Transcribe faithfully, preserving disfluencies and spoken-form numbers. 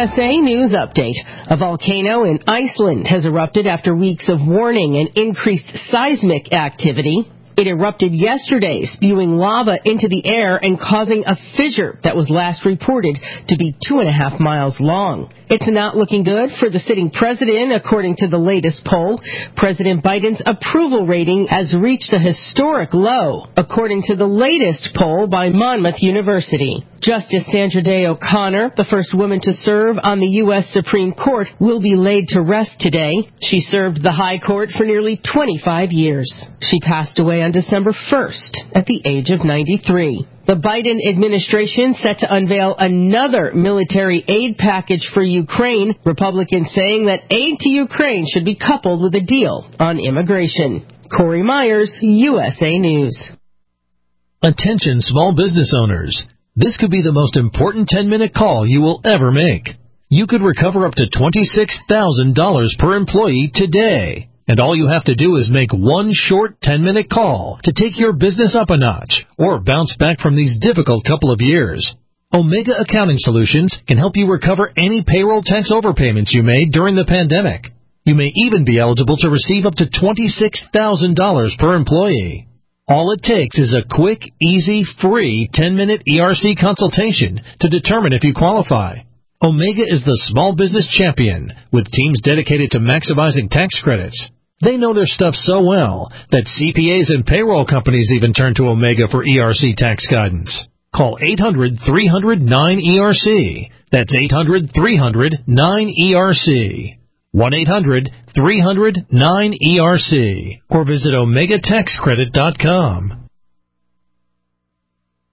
S A News Update. A volcano in Iceland has erupted after weeks of warning and increased seismic activity. It erupted yesterday, spewing lava into the air and causing a fissure that was last reported to be two and a half miles long. It's not looking good for the sitting president, according to the latest poll. President Biden's approval rating has reached a historic low, according to the latest poll by Monmouth University. Justice Sandra Day O'Connor, the first woman to serve on the U S Supreme Court, will be laid to rest today. She served the High Court for nearly twenty-five years. She passed away on December first at the age of ninety-three. The Biden administration set to unveil another military aid package for Ukraine, Republicans saying that aid to Ukraine should be coupled with a deal on immigration. Corey Myers, U S A News. Attention small business owners. This could be the most important ten-minute call you will ever make. You could recover up to twenty-six thousand dollars per employee today. And all you have to do is make one short ten-minute call to take your business up a notch or bounce back from these difficult couple of years. Omega Accounting Solutions can help you recover any payroll tax overpayments you made during the pandemic. You may even be eligible to receive up to twenty-six thousand dollars per employee. All it takes is a quick, easy, free ten-minute E R C consultation to determine if you qualify. Omega is the small business champion with teams dedicated to maximizing tax credits. They know their stuff so well that C P As and payroll companies even turn to Omega for E R C tax guidance. Call eight hundred, three hundred, nine E R C. That's eight hundred, three hundred, nine E R C. one eight hundred, three hundred, nine E R C. Or visit omega tax credit dot com.